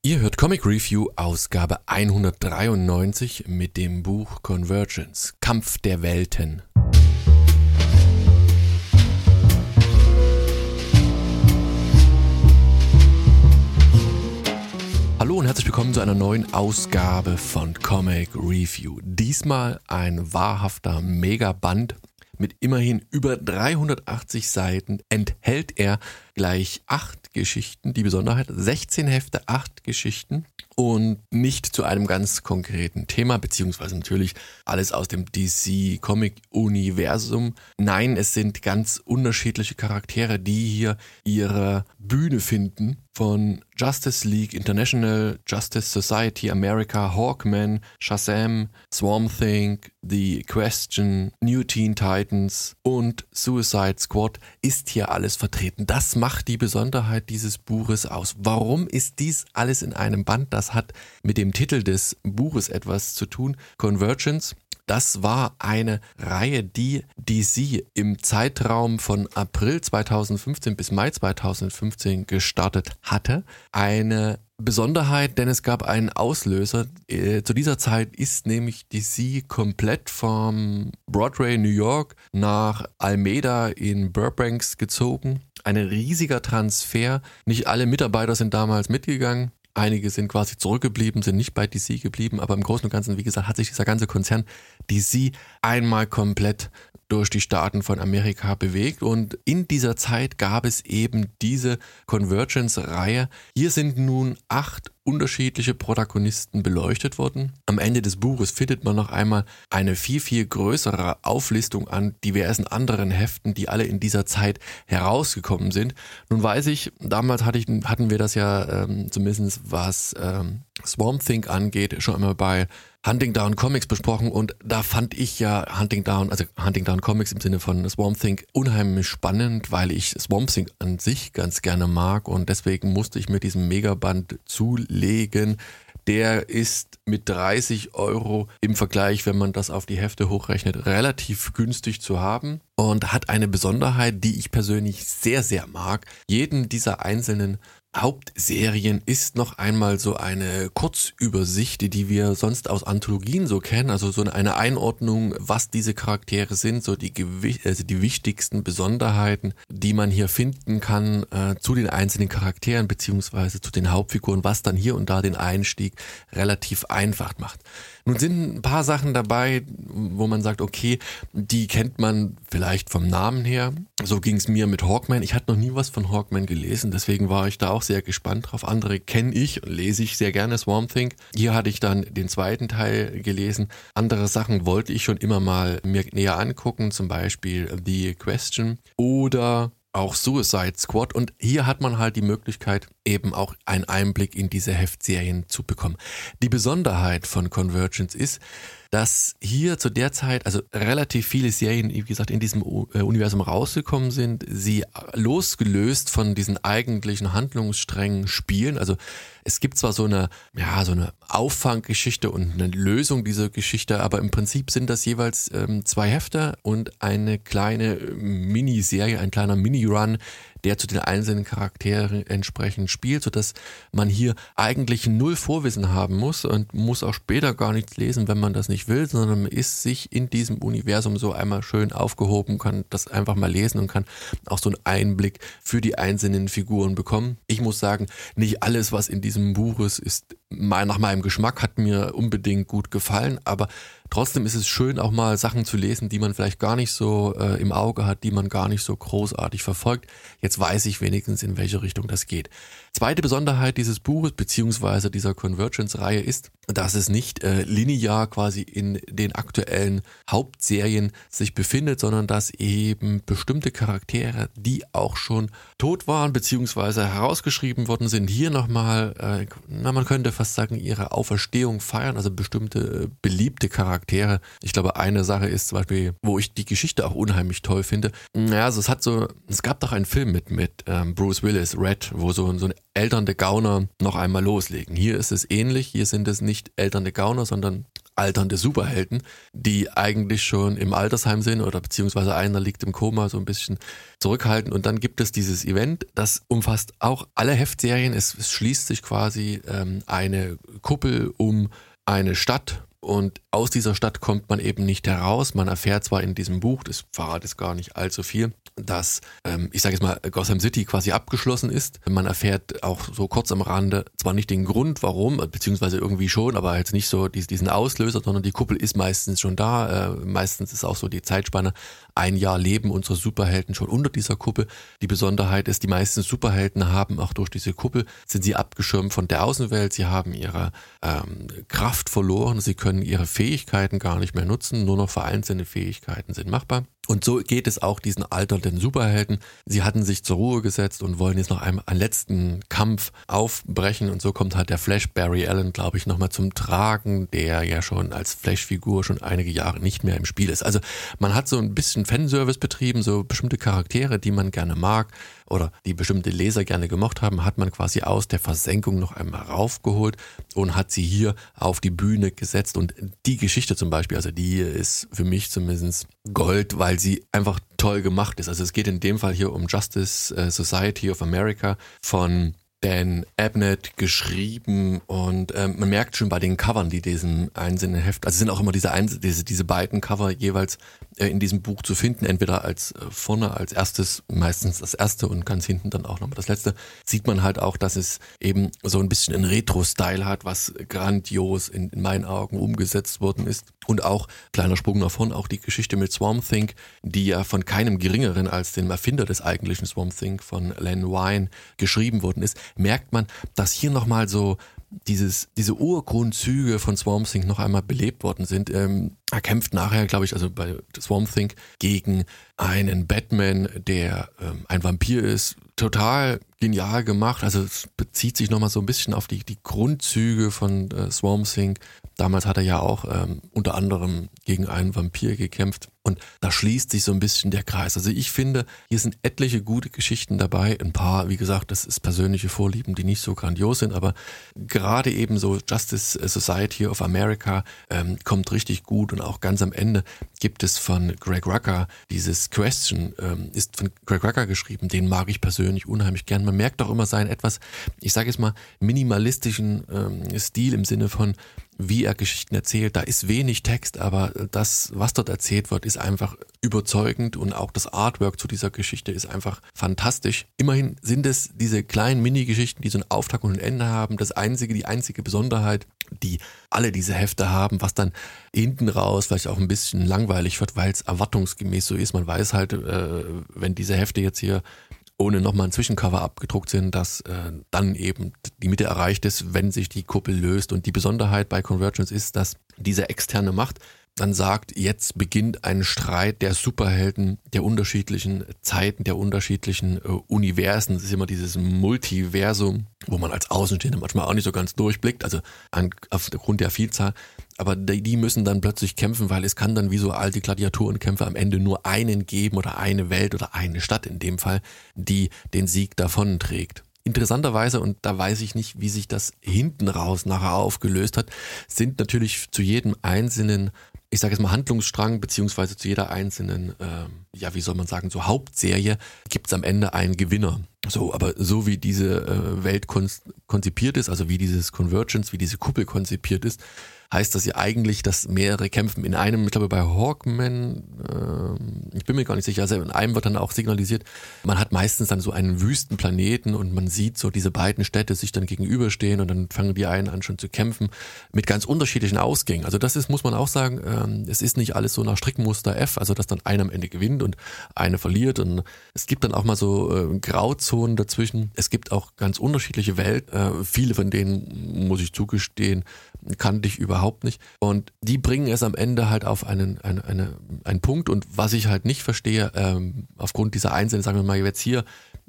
Ihr hört Comic Review Ausgabe 193 mit dem Buch Convergence, Kampf der Welten. Hallo und herzlich willkommen zu einer neuen Ausgabe von Comic Review. Diesmal ein wahrhafter Megaband. Mit immerhin über 380 Seiten enthält er gleich 8 Geschichten. Die Besonderheit, 16 Hefte, 8 Geschichten und nicht zu einem ganz konkreten Thema, beziehungsweise natürlich alles aus dem DC-Comic-Universum. Nein, es sind ganz unterschiedliche Charaktere, die hier ihre Bühne finden. Von Justice League International, Justice Society America, Hawkman, Shazam, Swamp Thing, The Question, New Teen Titans und Suicide Squad ist hier alles vertreten. Das macht die Besonderheit dieses Buches aus. Warum ist dies alles in einem Band? Das hat mit dem Titel des Buches etwas zu tun. Convergence. Das war eine Reihe, die DC im Zeitraum von April 2015 bis Mai 2015 gestartet hatte. Eine Besonderheit, denn es gab einen Auslöser. Zu dieser Zeit ist nämlich DC komplett vom Broadway New York nach Alameda in Burbank gezogen. Ein riesiger Transfer. Nicht alle Mitarbeiter sind damals mitgegangen. Einige sind quasi zurückgeblieben, sind nicht bei DC geblieben, aber im Großen und Ganzen, wie gesagt, hat sich dieser ganze Konzern DC einmal komplett durch die Staaten von Amerika bewegt und in dieser Zeit gab es eben diese Convergence-Reihe. Hier sind nun 8 unterschiedliche Protagonisten beleuchtet worden. Am Ende des Buches findet man noch einmal eine viel größere Auflistung an diversen anderen Heften, die alle in dieser Zeit herausgekommen sind. Nun weiß ich, damals hatten wir das ja zumindest was Swamp Thing angeht, schon einmal bei Huntingdown Comics besprochen und da fand ich ja Huntingdown Comics im Sinne von Swamp Thing unheimlich spannend, weil ich Swamp Thing an sich ganz gerne mag und deswegen musste ich mir diesen Megaband zulegen. Der ist mit 30 € im Vergleich, wenn man das auf die Hefte hochrechnet, relativ günstig zu haben und hat eine Besonderheit, die ich persönlich sehr mag. Jeden dieser einzelnen Hauptserien ist noch einmal so eine Kurzübersicht, die wir sonst aus Anthologien so kennen, also so eine Einordnung, was diese Charaktere sind, so die wichtigsten Besonderheiten, die man hier finden kann zu den einzelnen Charakteren beziehungsweise zu den Hauptfiguren, was dann hier und da den Einstieg relativ einfach macht. Nun sind ein paar Sachen dabei, wo man sagt, okay, die kennt man vielleicht vom Namen her. So ging es mir mit Hawkman. Ich hatte noch nie was von Hawkman gelesen, deswegen war ich da auch sehr gespannt drauf. Andere kenne ich und lese ich sehr gerne, Swamp Thing. Hier hatte ich dann den zweiten Teil gelesen. Andere Sachen wollte ich schon immer mal mir näher angucken, zum Beispiel The Question oder auch Suicide Squad und hier hat man halt die Möglichkeit, eben auch einen Einblick in diese Heftserien zu bekommen. Die Besonderheit von Convergence ist, dass hier zu der Zeit also relativ viele Serien, wie gesagt, in diesem Universum rausgekommen sind, sie losgelöst von diesen eigentlichen Handlungssträngen spielen. Also es gibt zwar so eine Auffanggeschichte und eine Lösung dieser Geschichte, aber im Prinzip sind das jeweils 2 Hefte und eine kleine Miniserie, ein kleiner Mini-Run, der zu den einzelnen Charakteren entsprechend spielt, sodass man hier eigentlich 0 Vorwissen haben muss und muss auch später gar nichts lesen, wenn man das nicht will, sondern man ist sich in diesem Universum so einmal schön aufgehoben, kann das einfach mal lesen und kann auch so einen Einblick für die einzelnen Figuren bekommen. Ich muss sagen, nicht alles, was in diesem Buch ist nach meinem Geschmack, hat mir unbedingt gut gefallen, aber trotzdem ist es schön, auch mal Sachen zu lesen, die man vielleicht gar nicht so im Auge hat, die man gar nicht so großartig verfolgt. Jetzt weiß ich wenigstens, in welche Richtung das geht. Zweite Besonderheit dieses Buches beziehungsweise dieser Convergence-Reihe ist, dass es nicht linear quasi in den aktuellen Hauptserien sich befindet, sondern dass eben bestimmte Charaktere, die auch schon tot waren beziehungsweise herausgeschrieben worden sind, hier nochmal, man könnte fast sagen, ihre Auferstehung feiern, also bestimmte beliebte Charaktere. Ich glaube, eine Sache ist zum Beispiel, wo ich die Geschichte auch unheimlich toll finde. Ja, also es gab doch einen Film mit Bruce Willis, Red, wo so ein elternde Gauner noch einmal loslegen. Hier ist es ähnlich, hier sind es nicht elternde Gauner, sondern alternde Superhelden, die eigentlich schon im Altersheim sind oder beziehungsweise einer liegt im Koma, so ein bisschen zurückhalten. Und dann gibt es dieses Event, das umfasst auch alle Heftserien. Es schließt sich quasi eine Kuppel um eine Stadt. Und aus dieser Stadt kommt man eben nicht heraus. Man erfährt zwar in diesem Buch, das verrate ich gar nicht allzu viel, dass, ich sage jetzt mal, Gotham City quasi abgeschlossen ist. Man erfährt auch so kurz am Rande zwar nicht den Grund, warum, beziehungsweise irgendwie schon, aber jetzt nicht so diesen Auslöser, sondern die Kuppel ist meistens schon da. Meistens ist auch so die Zeitspanne, 1 Jahr leben unsere Superhelden schon unter dieser Kuppel. Die Besonderheit ist, die meisten Superhelden haben auch durch diese Kuppel, sind sie abgeschirmt von der Außenwelt, sie haben ihre Kraft verloren, sie können ihre Fähigkeiten gar nicht mehr nutzen, nur noch vereinzelte Fähigkeiten sind machbar. Und so geht es auch diesen alternden Superhelden. Sie hatten sich zur Ruhe gesetzt und wollen jetzt noch einen letzten Kampf aufbrechen. Und so kommt halt der Flash Barry Allen, glaube ich, nochmal zum Tragen, der ja schon als Flash-Figur schon einige Jahre nicht mehr im Spiel ist. Also man hat so ein bisschen Fanservice betrieben, so bestimmte Charaktere, die man gerne mag oder die bestimmte Leser gerne gemocht haben, hat man quasi aus der Versenkung noch einmal raufgeholt und hat sie hier auf die Bühne gesetzt. Und die Geschichte zum Beispiel, also die ist für mich zumindest Gold, weil sie einfach toll gemacht ist. Also es geht in dem Fall hier um Justice Society of America von Dan Abnett geschrieben und man merkt schon bei den Covern, die diesen einzelnen Heft, also es sind auch immer diese beiden Cover jeweils in diesem Buch zu finden, entweder als vorne als erstes, meistens das erste und ganz hinten dann auch nochmal das letzte, sieht man halt auch, dass es eben so ein bisschen einen Retro-Style hat, was grandios in meinen Augen umgesetzt worden ist. Und auch, kleiner Sprung nach vorn, auch die Geschichte mit Swamp Thing, die ja von keinem geringeren als dem Erfinder des eigentlichen Swamp Thing, von Len Wein, geschrieben worden ist, merkt man, dass hier nochmal so diese Urgrundzüge von Swamp Thing noch einmal belebt worden sind. Er kämpft nachher, glaube ich, also bei Swamp Thing gegen einen Batman, der ein Vampir ist. Total genial gemacht. Also es bezieht sich nochmal so ein bisschen auf die Grundzüge von Swamp Thing. Damals hat er ja auch unter anderem gegen einen Vampir gekämpft. Und da schließt sich so ein bisschen der Kreis. Also ich finde, hier sind etliche gute Geschichten dabei. Ein paar, wie gesagt, das ist persönliche Vorlieben, die nicht so grandios sind. Aber gerade eben so Justice Society of America kommt richtig gut. Und auch ganz am Ende gibt es von Greg Rucka dieses Question, ist von Greg Rucka geschrieben. Den mag ich persönlich unheimlich gern. Man merkt auch immer seinen etwas, ich sage jetzt mal, minimalistischen Stil im Sinne von, wie er Geschichten erzählt. Da ist wenig Text, aber das, was dort erzählt wird, ist einfach überzeugend und auch das Artwork zu dieser Geschichte ist einfach fantastisch. Immerhin sind es diese kleinen Mini-Geschichten, die so einen Auftakt und ein Ende haben. Die einzige Besonderheit, die alle diese Hefte haben, was dann hinten raus vielleicht auch ein bisschen langweilig wird, weil es erwartungsgemäß so ist. Man weiß halt, wenn diese Hefte jetzt hier ohne nochmal ein Zwischencover abgedruckt sind, dass dann eben die Mitte erreicht ist, wenn sich die Kuppel löst. Und die Besonderheit bei Convergence ist, dass diese externe Macht dann sagt, jetzt beginnt ein Streit der Superhelden der unterschiedlichen Zeiten, der unterschiedlichen Universen. Es ist immer dieses Multiversum, wo man als Außenstehender manchmal auch nicht so ganz durchblickt, also aufgrund der Vielzahl. Aber die müssen dann plötzlich kämpfen, weil es kann dann wie so alte Gladiatorenkämpfe am Ende nur einen geben oder eine Welt oder eine Stadt in dem Fall, die den Sieg davonträgt. Interessanterweise, und da weiß ich nicht, wie sich das hinten raus nachher aufgelöst hat, sind natürlich zu jedem einzelnen, ich sage jetzt mal Handlungsstrang, beziehungsweise zu jeder einzelnen, wie soll man sagen, so Hauptserie, gibt es am Ende einen Gewinner. So, aber so wie diese Welt konzipiert ist, also wie dieses Convergence, wie diese Kuppel konzipiert ist, heißt das ja eigentlich, dass mehrere kämpfen in einem, ich glaube bei Hawkman, ich bin mir gar nicht sicher, also in einem wird dann auch signalisiert, man hat meistens dann so einen Wüstenplaneten und man sieht so diese beiden Städte sich dann gegenüberstehen und dann fangen die einen an schon zu kämpfen mit ganz unterschiedlichen Ausgängen. Also das ist, muss man auch sagen, es ist nicht alles so nach Strickmuster F, also dass dann einer am Ende gewinnt und eine verliert und es gibt dann auch mal so Grauzonen dazwischen. Es gibt auch ganz unterschiedliche Welten, viele von denen, muss ich zugestehen, kannte ich überhaupt nicht. Und die bringen es am Ende halt auf einen Punkt. Und was ich halt nicht verstehe, aufgrund dieser einzelnen, sagen wir mal jetzt hier,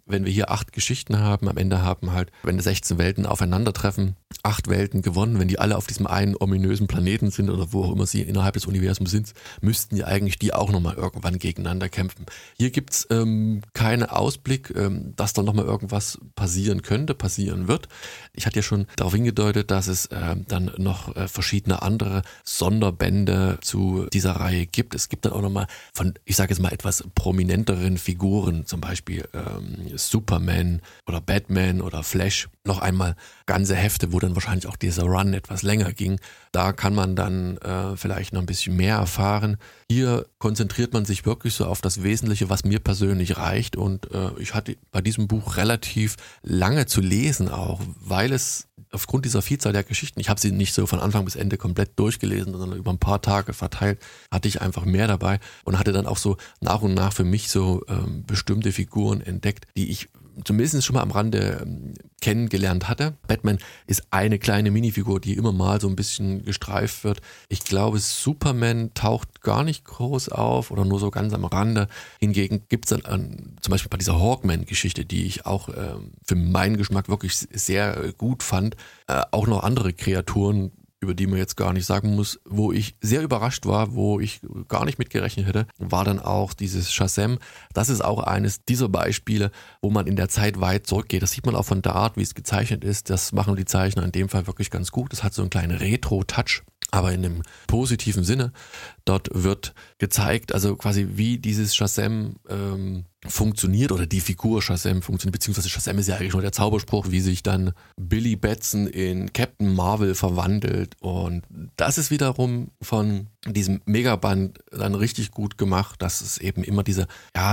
wenn wir hier 8 Geschichten haben, am Ende haben halt, wenn 16 Welten aufeinandertreffen, 8 Welten gewonnen, wenn die alle auf diesem einen ominösen Planeten sind oder wo auch immer sie innerhalb des Universums sind, müssten ja eigentlich die auch nochmal irgendwann gegeneinander kämpfen. Hier gibt's keinen Ausblick, dass da nochmal irgendwas passieren könnte, passieren wird. Ich hatte ja schon darauf hingedeutet, dass es dann noch verschiedene andere Sonderbände zu dieser Reihe gibt. Es gibt dann auch nochmal von, ich sage jetzt mal, etwas prominenteren Figuren, zum Beispiel Superman oder Batman oder Flash, noch einmal ganze Hefte, wo dann wahrscheinlich auch dieser Run etwas länger ging. Da kann man dann vielleicht noch ein bisschen mehr erfahren. Hier konzentriert man sich wirklich so auf das Wesentliche, was mir persönlich reicht, und ich hatte bei diesem Buch relativ lange zu lesen auch, weil es aufgrund dieser Vielzahl der Geschichten, ich habe sie nicht so von Anfang bis Ende komplett durchgelesen, sondern über ein paar Tage verteilt, hatte ich einfach mehr dabei und hatte dann auch so nach und nach für mich so bestimmte Figuren entdeckt, die ich zumindest schon mal am Rande kennengelernt hatte. Batman ist eine kleine Minifigur, die immer mal so ein bisschen gestreift wird. Ich glaube, Superman taucht gar nicht groß auf oder nur so ganz am Rande. Hingegen gibt es dann zum Beispiel bei dieser Hawkman-Geschichte, die ich auch für meinen Geschmack wirklich sehr gut fand, auch noch andere Kreaturen, über die man jetzt gar nicht sagen muss, wo ich sehr überrascht war, wo ich gar nicht mitgerechnet hätte, war dann auch dieses Shazam. Das ist auch eines dieser Beispiele, wo man in der Zeit weit zurückgeht. Das sieht man auch von der Art, wie es gezeichnet ist. Das machen die Zeichner in dem Fall wirklich ganz gut. Das hat so einen kleinen Retro-Touch, aber in einem positiven Sinne. Dort wird gezeigt, also quasi wie dieses Shazam funktioniert oder die Figur Shazam funktioniert, beziehungsweise Shazam ist ja eigentlich nur der Zauberspruch, wie sich dann Billy Batson in Captain Marvel verwandelt, und das ist wiederum von diesem Megaband dann richtig gut gemacht, dass es eben immer diese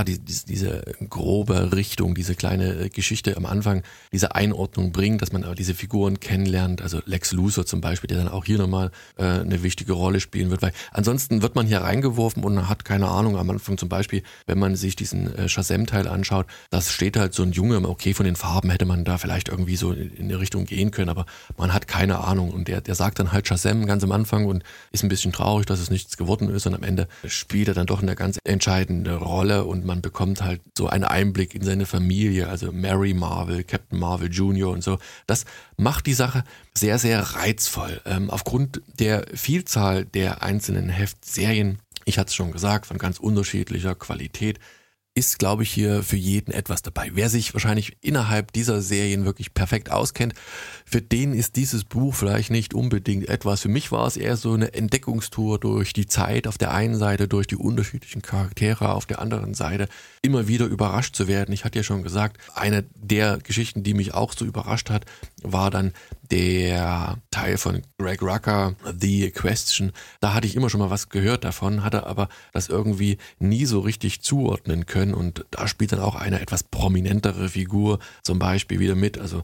grobe Richtung, diese kleine Geschichte am Anfang, diese Einordnung bringt, dass man aber diese Figuren kennenlernt, also Lex Luthor zum Beispiel, der dann auch hier nochmal eine wichtige Rolle spielen wird, weil ansonsten wird man hier reingeworfen und hat keine Ahnung am Anfang zum Beispiel, wenn man sich diesen Shazam-Teil anschaut, das steht halt so ein Junge, okay, von den Farben hätte man da vielleicht irgendwie so in eine Richtung gehen können, aber man hat keine Ahnung, und der sagt dann halt Shazam ganz am Anfang und ist ein bisschen traurig, dass es nichts geworden ist, und am Ende spielt er dann doch eine ganz entscheidende Rolle und man bekommt halt so einen Einblick in seine Familie, also Mary Marvel, Captain Marvel Jr. und so. Das macht die Sache sehr, sehr reizvoll. Aufgrund der Vielzahl der einzelnen Heftserien, ich hatte es schon gesagt, von ganz unterschiedlicher Qualität, ist, glaube ich, hier für jeden etwas dabei. Wer sich wahrscheinlich innerhalb dieser Serien wirklich perfekt auskennt, für den ist dieses Buch vielleicht nicht unbedingt etwas. Für mich war es eher so eine Entdeckungstour durch die Zeit auf der einen Seite, durch die unterschiedlichen Charaktere auf der anderen Seite, immer wieder überrascht zu werden. Ich hatte ja schon gesagt, eine der Geschichten, die mich auch so überrascht hat, war dann der Teil von Greg Rucka, The Question. Da hatte ich immer schon mal was gehört davon, hatte aber das irgendwie nie so richtig zuordnen können, und da spielt dann auch eine etwas prominentere Figur zum Beispiel wieder mit, also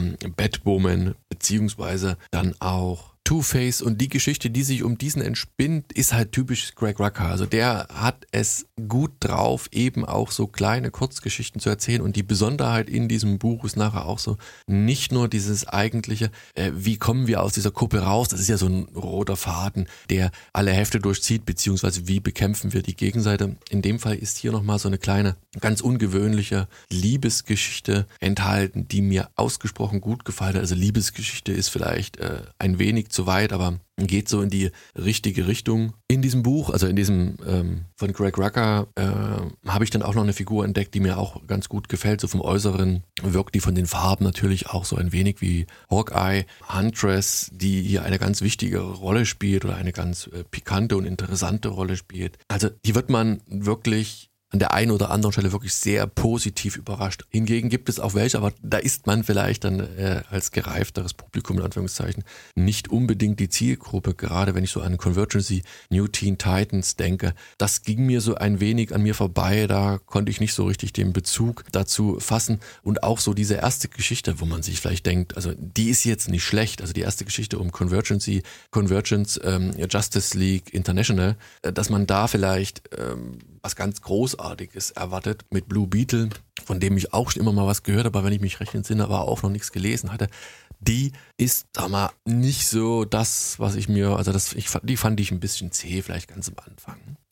Batwoman, beziehungsweise dann auch Two-Face, und die Geschichte, die sich um diesen entspinnt, ist halt typisch Greg Rucka. Also der hat es gut drauf, eben auch so kleine Kurzgeschichten zu erzählen, und die Besonderheit in diesem Buch ist nachher auch so, nicht nur dieses eigentliche, wie kommen wir aus dieser Kuppel raus, das ist ja so ein roter Faden, der alle Hefte durchzieht, beziehungsweise wie bekämpfen wir die Gegenseite. In dem Fall ist hier nochmal so eine kleine, ganz ungewöhnliche Liebesgeschichte enthalten, die mir ausgesprochen gut gefallen hat. Also Liebesgeschichte ist vielleicht ein wenig zu weit, aber geht so in die richtige Richtung. In diesem Buch, also in diesem von Greg Rucka, habe ich dann auch noch eine Figur entdeckt, die mir auch ganz gut gefällt. So vom Äußeren wirkt die von den Farben natürlich auch so ein wenig wie Hawkeye. Huntress, die hier eine ganz wichtige Rolle spielt oder eine ganz pikante und interessante Rolle spielt. Also die wird man wirklich an der einen oder anderen Stelle wirklich sehr positiv überrascht. Hingegen gibt es auch welche, aber da ist man vielleicht dann als gereifteres Publikum in Anführungszeichen nicht unbedingt die Zielgruppe, gerade wenn ich so an Convergency, New Teen Titans denke. Das ging mir so ein wenig an mir vorbei, da konnte ich nicht so richtig den Bezug dazu fassen, und auch so diese erste Geschichte, wo man sich vielleicht denkt, also die ist jetzt nicht schlecht, also die erste Geschichte um Convergence Justice League International, dass man da vielleicht was ganz Großartiges erwartet mit Blue Beetle, von dem ich auch schon immer mal was gehört habe, aber wenn ich mich recht entsinne, aber auch noch nichts gelesen hatte. Die ist, sag mal, nicht so das, was ich mir, also die fand ich ein bisschen zäh, vielleicht ganz am Anfang.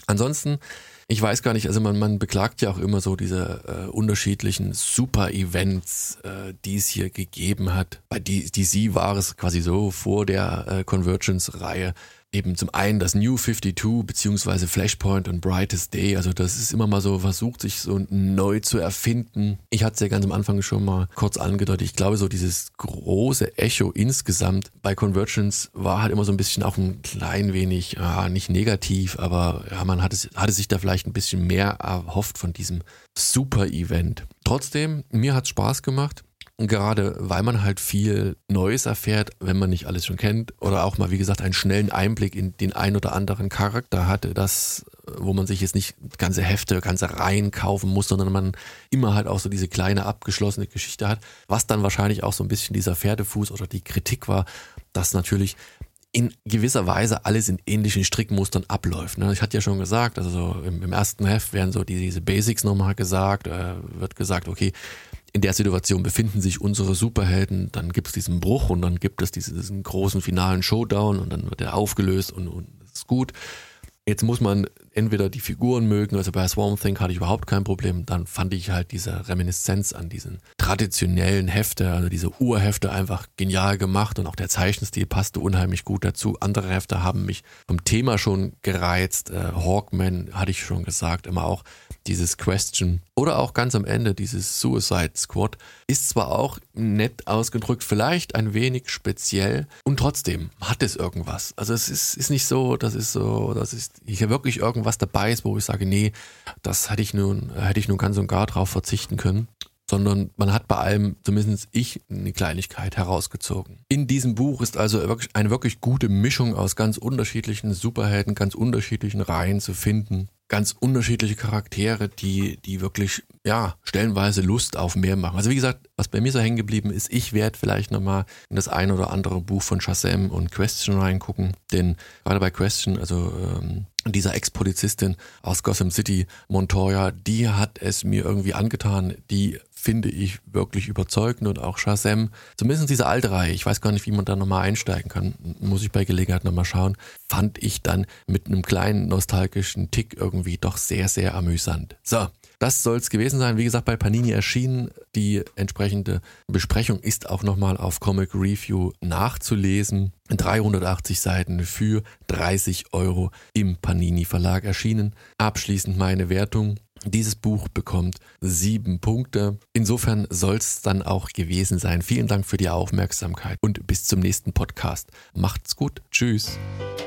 Ansonsten, ich weiß gar nicht, also man beklagt ja auch immer so diese unterschiedlichen Super-Events, die es hier gegeben hat. Bei DC war es quasi so vor der Convergence-Reihe. Eben zum einen das New 52 beziehungsweise Flashpoint und Brightest Day, also das ist immer mal so versucht, sich so neu zu erfinden. Ich hatte es ja ganz am Anfang schon mal kurz angedeutet, ich glaube so dieses große Echo insgesamt bei Convergence war halt immer so ein bisschen auch ein klein wenig, nicht negativ, aber ja, man hatte sich da vielleicht ein bisschen mehr erhofft von diesem Super-Event. Trotzdem, mir hat es Spaß gemacht. Gerade weil man halt viel Neues erfährt, wenn man nicht alles schon kennt oder auch mal, wie gesagt, einen schnellen Einblick in den ein oder anderen Charakter hatte, das, wo man sich jetzt nicht ganze Hefte, ganze Reihen kaufen muss, sondern man immer halt auch so diese kleine abgeschlossene Geschichte hat, was dann wahrscheinlich auch so ein bisschen dieser Pferdefuß oder die Kritik war, dass natürlich in gewisser Weise alles in ähnlichen Strickmustern abläuft. Ich hatte ja schon gesagt, also so im ersten Heft werden so diese Basics nochmal gesagt, wird gesagt, okay, in der Situation befinden sich unsere Superhelden, dann gibt es diesen Bruch und dann gibt es diesen großen finalen Showdown und dann wird er aufgelöst und das ist gut. Jetzt muss man entweder die Figuren mögen, also bei Swamp Thing hatte ich überhaupt kein Problem, dann fand ich halt diese Reminiszenz an diesen traditionellen Hefte, also diese Urhefte einfach genial gemacht und auch der Zeichenstil passte unheimlich gut dazu. Andere Hefte haben mich vom Thema schon gereizt, Hawkman hatte ich schon gesagt, immer auch dieses Question oder auch ganz am Ende dieses Suicide Squad ist zwar auch nett ausgedrückt, vielleicht ein wenig speziell und trotzdem hat es irgendwas. Also es ist nicht so, dass hier wirklich irgendwas dabei ist, wo ich sage, nee, das hätte ich nun ganz und gar drauf verzichten können. Sondern man hat bei allem, zumindest ich, eine Kleinigkeit herausgezogen. In diesem Buch ist also wirklich eine wirklich gute Mischung aus ganz unterschiedlichen Superhelden, ganz unterschiedlichen Reihen zu finden. Ganz unterschiedliche Charaktere, die wirklich, ja, stellenweise Lust auf mehr machen. Also wie gesagt, was bei mir so hängen geblieben ist, ich werde vielleicht nochmal in das ein oder andere Buch von Shazam und Question reingucken. Denn gerade bei Question, also dieser Ex-Polizistin aus Gotham City, Montoya, die hat es mir irgendwie angetan. Die finde ich wirklich überzeugend und auch Shazam, zumindest diese alte Reihe, ich weiß gar nicht, wie man da nochmal einsteigen kann, muss ich bei Gelegenheit nochmal schauen, fand ich dann mit einem kleinen nostalgischen Tick irgendwie doch sehr, sehr amüsant. So, das soll es gewesen sein. Wie gesagt, bei Panini erschienen. Die entsprechende Besprechung ist auch nochmal auf Comic Review nachzulesen. 380 Seiten für 30 € im Panini Verlag erschienen. Abschließend meine Wertung. Dieses Buch bekommt 7 Punkte. Insofern soll es dann auch gewesen sein. Vielen Dank für die Aufmerksamkeit und bis zum nächsten Podcast. Macht's gut. Tschüss.